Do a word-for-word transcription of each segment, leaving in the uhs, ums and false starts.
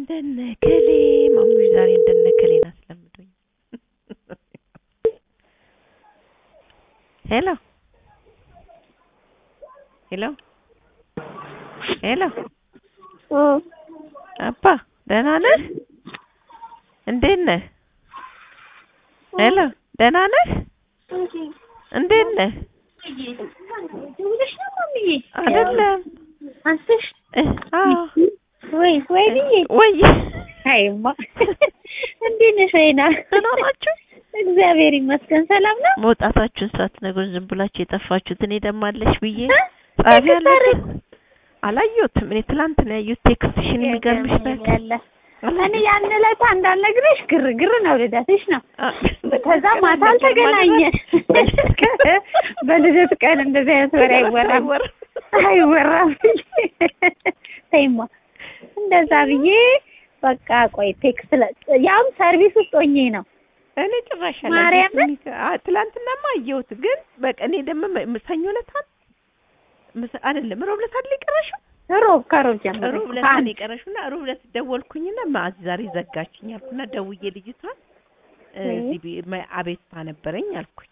እንደነከሌ ማሙሽ ዛሬ እንደነከሌ ናስለምዶኝ ሄሎ ሄሎ ሄሎ ኦ አባ ደህና ነህ? እንዴት ነህ? ሄሎ ደህና ነህ? እንዴት ነህ? ደውለሽ ነው ማሚዬ? አይደለም አንተሽ? አዎ ወይ ወይ ወይ አይማ እንዴት ነሽ? ወይና ደህና ናችሁ? እግዚአብሔር ይመስገን ሰላም ነው። መውጣታችሁን ሳትነግሩን ዝም ብላችሁ የጠፋችሁት እኔ ደማለሽ ብዬ ጻፍ ያለሽ አላየሁትም። እኔ ትላንት ነው ያየሁት ቴክስትሽን። የሚገርምሽ ነገር እኔ ያን ዕለት እንዳልነግርሽ ግርግር ነው ልደትሽ ነው። ከዛ ማታ አልተገናኘን። በልደት ቀን እንደዚህ አይነት ወሬ አይወራም አይወራም። ተይማ እንደዛ ብዬ በቃ ቆይ ቴክስት ያም ሰርቪስ ውስጥ ሆኜ ነው። እኔ ጭራሽ አላየሁትም። ትላንትናማ አየሁት ግን በቃ እኔ ደግሞ ሰኞ ዕለት አይደለም ሮብ ዕለት አይደል የቀረሽው? ሮብ ከሮብ ጀምሮ ሮብ ዕለት ነው የቀረሽውና ሮብ ዕለት ደወልኩኝና ማዝ ዛሬ ዘጋችኝ አልኩና ደውዬ ልጅቷን እዚህ አቤቱታ ነበረኝ አልኩኝ።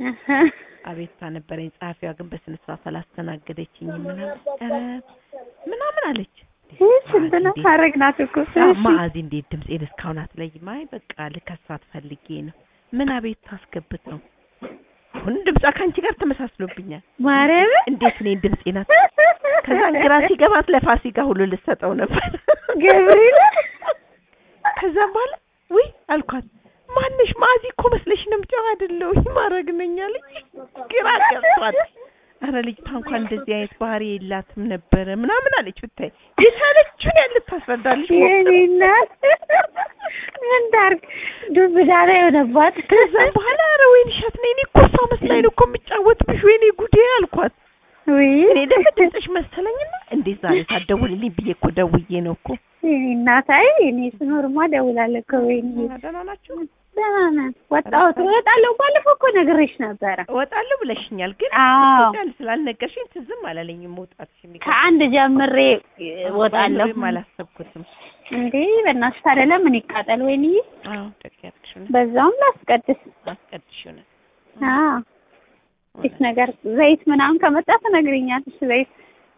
አቤቱታ ነበረኝ ጸሐፊዋ ግን በስነ ስርዓት አላስተናገደችኝም ምናምን ምናምን አለች። ስንትና ታረግናት እኮ ማዚ እንዴት ድምጼን እስካሁን አትለይም? አይ በቃ ልከሳት ፈልጌ ነው። ምን አቤቱታ አስገብት ነው? ሁን ድምጻ ካንቺ ጋር ተመሳስሎብኛል። ማረብ እንዴት ነው ድምጼና? ከዛ ግራ ሲገባት ለፋሲካ ሁሉ ልሰጠው ነበር ገብርኤል። ከዛ በኋላ ወይ አልኳት ማንሽ ማዚ እኮ መስለሽ ነው ምጫው አይደለው ማረግ ነኝ አለች። ግራ ገብቷት አረ ልጅቷ እንኳን እንደዚህ አይነት ባህሪ የላትም ነበር ምናምን አለች። ብታይ የቻለችውን ያለ ታስረዳልሽ የኔና ምን ዳርክ ዱብ ዳራ የሆነባት። ከዛ በኋላ አረ ወይን ሻት ነኝ እኮ እሷ መስላኝ ነው እኮ የምጫወትብሽ ወይኔ ጉዴ አልኳት። ወይ እኔ ደግሞ ድምፅሽ መሰለኝና እንዴት ዛሬ ታደውልልኝ ብዬ እኮ ደውዬ ነው እኮ እናታይ እኔ ስኖርማ ደውላለሁ እኮ ወይኔ ደህና ናችሁ? ደህና ነን። ወጣሁ እወጣለሁ ባለፈው እኮ ነግሬሽ ነበረ። እወጣለሁ ብለሽኛል ግን ቶታል ስላልነገርሽኝ ትዝም አላለኝም መውጣትሽ የሚገርም ከአንድ ጀምሬ እወጣለሁ አላሰብኩትም። እንዴ በእናትሽ አይደለ ምን ይቃጠል ወይኔ። አዎ ደቂያጥሽ ነው በዛውም ላስቀድስ አስቀድሽ ነው። አዎ እስ ነገር ዘይት ምናምን ከመጣ ትነግሪኛለሽ። ዘይት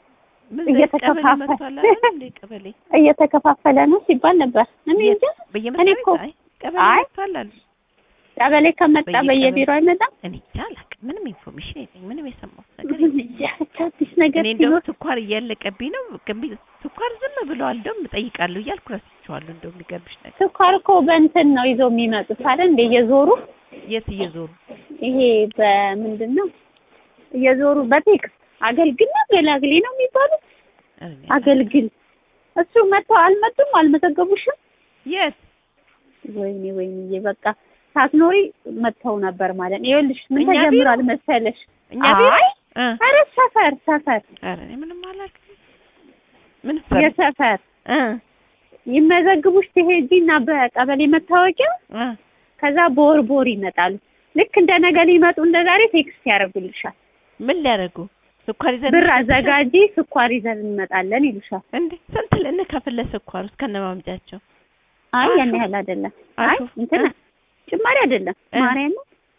እየተከፋፈለ እንደ ቀበሌ እየተከፋፈለ ነው ሲባል ነበር። እኔ እንጃ እኔ እኮ ቀበሌ ታላል ቀበሌ ከመጣ በየቢሮ አይመጣም። እኔ ታላቅ ምንም ኢንፎርሜሽን የለኝም። ምንም የሰማሁት ነገር የለም። አዲስ ነገር እኔ እንደው ስኳር እያለቀብኝ ነው። ስኳር ዝም ብለዋል እንደውም እጠይቃለሁ እያልኩ ረስቼዋለሁ። እንደውም ሊገርምሽ ነገር ስኳር እኮ በእንትን ነው ይዘው የሚመጡት አይደል እንደ እየዞሩ የት እየዞሩ ይሄ በምንድነው እየዞሩ በቴክስ አገልግል ነው ገላግሌ ነው የሚባሉት። አገልግል እሱ መጥተው አልመጡም አልመዘገቡሽም? የት ወይኔ ወይኔ በቃ ሳትኖሪ መጥተው ነበር ማለት ነው። ይኸውልሽ ምን ተጀምሯል መሰለሽ? እኛ ቢሮ ኧረ ሰፈር ሰፈር ኧረ እኔ ምንም አላውቅም። ምን ሰፈር የሰፈር እ ይመዘግቡሽ ትሄጂና በቀበሌ መታወቂያ ከዛ ቦር ቦር ይመጣሉ። ልክ እንደ ነገ ሊመጡ እንደ ዛሬ ቴክስት ያደርጉልሻል። ምን ሊያደርጉ? ስኳር ይዘን ብር አዘጋጂ ስኳር ይዘን እንመጣለን ይሉሻል። እንዴ ስንት ለነከፍለ ስኳር እስከነ ማምጫቸው? አይ ያን ያህል አይደለም። አይ እንትና ጭማሪ አይደለም ማርያም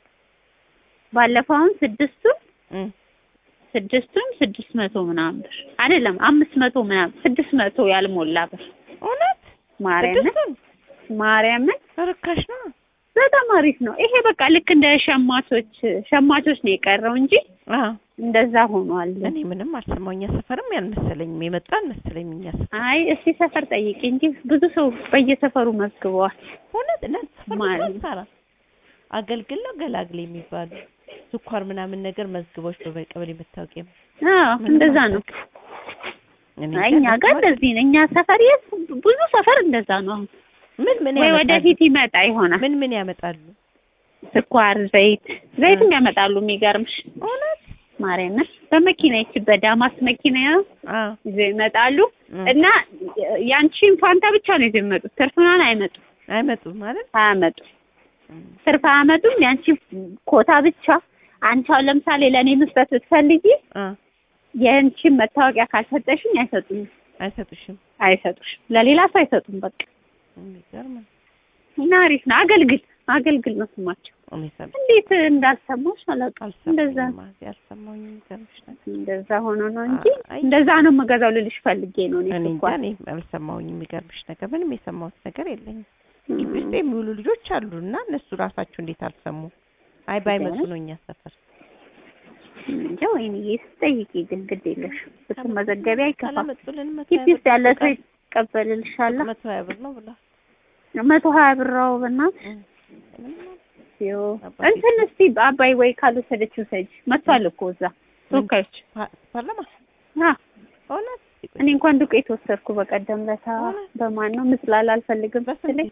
ባለፈውን ስድስቱን ስድስቱን ስድስት መቶ ምናምን ብር አይደለም አምስት መቶ ምናምን ስድስት መቶ ያልሞላ ብር። እውነት ማርያም ማርያም ርካሽ ነው። በጣም አሪፍ ነው። ይሄ በቃ ልክ እንደ ሸማቾች ሸማቾች ነው የቀረው እንጂ አዎ እንደዛ ሆኗል። እኔ ምንም አልሰማሁኝ። ሰፈርም ያልመሰለኝም የመጣን መሰለኝ እኛ ሰፈር። አይ እስቲ ሰፈር ጠይቂ እንጂ ብዙ ሰው በየሰፈሩ መዝግበዋል። እውነት ለሰፈር ሰራ አገልግል ነው ገላግሌ የሚባሉ ስኳር ምናምን ነገር መዝግቦች በቀበሌ መታወቂያ። አዎ እንደዛ ነው። አይ እኛ ጋር እንደዚህ ነው። እኛ ሰፈር ብዙ ሰፈር እንደዛ ነው። ምን ምን ያመጣሉ? ወደፊት ይመጣ ይሆናል። ምን ምን ያመጣሉ? ስኳር፣ ዘይት ዘይትም ያመጣሉ። የሚገርምሽ እውነት ማርያም በመኪና ይቺ በዳማስ መኪና አዎ ይዘው ይመጣሉ እና ያንቺን ፋንታ ብቻ ነው ይዘው የሚመጡት። ትርፍናን አይመጡ አይመጡ ማለት አያመጡ ትርፍ አያመጡም። ያንቺ ኮታ ብቻ አንቺው ለምሳሌ ለኔ መስጠት ብትፈልጊ አ የአንቺን መታወቂያ ካልሰጠሽኝ አይሰጡም። አይሰጡሽም አይሰጡሽም ለሌላ ሰው አይሰጡም በቃ የሚገርም እና አሪፍ ነው አገልግል አገልግል ነው ስማቸው እንዴት እንዳልሰማሽ አላውቅም እንደዛ ያልሰማሁኝ የሚገርምሽ ነገር እንደዛ ሆኖ ነው እንጂ እንደዛ ነው መገዛው ልልሽ ፈልጌ ነው እኔ እንኳን እኔ አልሰማሁኝ የሚገርምሽ ነገር ምንም የሰማሁት ነገር የለኝም ግብስቴ የሚውሉ ልጆች አሉና እነሱ ራሳቸው እንዴት አልሰሙ አይ ባይመጡ ነው እኛ ሰፈር እንዴ ወይኔ ይስጠይቂ ግን ግድ የለሽ ብትመዘገቢያ ይከፋል አላመጡልን መቶ ኪስ ያለ ሰው ይቀበልልሻል መቶ ሀያ ብር ነው ብላ መቶ ሀያ ብር ነው በእናት ዮ እንትን እስቲ አባይ ወይ ካልወሰደችው ሰጅ መጥቷል እኮ እዛ ተወካዮች ፓርላማ አ ሆነ እኔ እንኳን ዱቄት ወሰድኩ በቀደም ለታ በማን ነው ምስላል አልፈልግም በስለኝ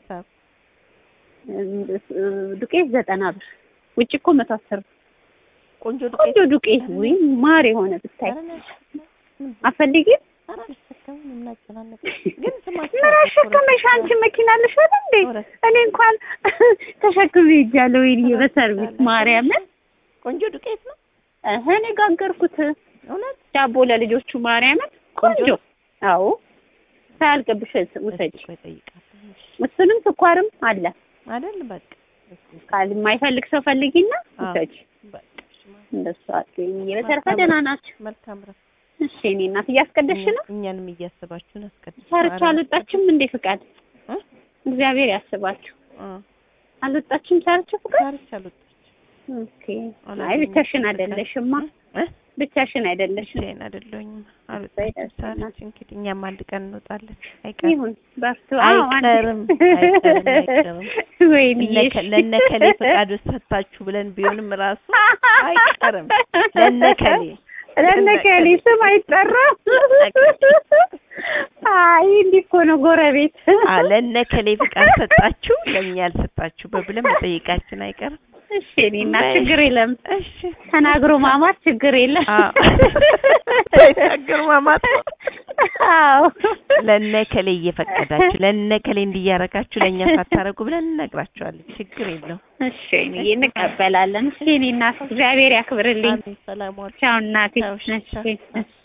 ዱቄት ዘጠና ብር ውጭ እኮ መቶ አስር ቆንጆ ዱቄት ቆንጆ ዱቄት ወይ ማር የሆነ ብታይ አፈልጊ ግን ተማሽከመሽ አንቺ መኪና አለሽ አይደል እንዴ እኔ እንኳን ተሸክሜ ሄጃለሁ ይሄ በሰርቪስ ማርያምን ቆንጆ ዱቄት ነው እህ እኔ ጋገርኩት እውነት ዳቦ ለልጆቹ ማርያምን ቆንጆ አዎ ሳልቀብሽ ውሰጂ እሱንም ስኳርም አለ አይደል በቃ ካል የማይፈልግ ሰው ፈልጊና ውሰጂ በቃ እንደሱ አትይኝ በተረፈ ደህና ናችሁ መልካም ረፍ እሺ እኔ እናት እያስቀደሽ ነው እኛንም እያስባችሁን አስቀደሽ ሰርቻ አልወጣችም እንዴ ፍቃድ እ እግዚአብሔር ያስባችሁ እ አልወጣችም ሰርቻ ፍቃድ ሰርቻ አልወጣችም ኦኬ አይ ብቻሽን አይደለሽማ እ ብቻሽን አይደለሽም ብቻዬን አይደለሁኝም አልወጣችም ሰርች እንግዲህ እኛም አንድ ቀን እንወጣለን አይቀርም ይሁን በርቱ አዎ አይቀርም አይቀርም አይቀርም ወይኔ ለነከሌ ፍቃድ ሰጣችሁ ብለን ቢሆንም ራሱ አይቀርም ለነከሌ ለነከሌ ስም አይጠራም አይ እንዲህ እኮ ነው ጎረቤት አ ለነከሌ ፍቃድ ሰጣችሁ ለኛ ያልሰጣችሁ በብለን መጠየቃችን አይቀርም እሺ እኔና ችግር የለም እሺ ተናግሮ ማማት ችግር የለም አዎ ተናግሮ ማማት አዎ ለነከሌ እየፈቀዳችሁ ለነከሌ እንዲያረጋችሁ ለኛ ሳታረጉ ብለን እንነግራችኋለን ችግር የለው እሺ እኔ እንቀበላለን እሺ እኔና እግዚአብሔር ያክብርልኝ ሰላም ዋል ቻው እናቴ እሺ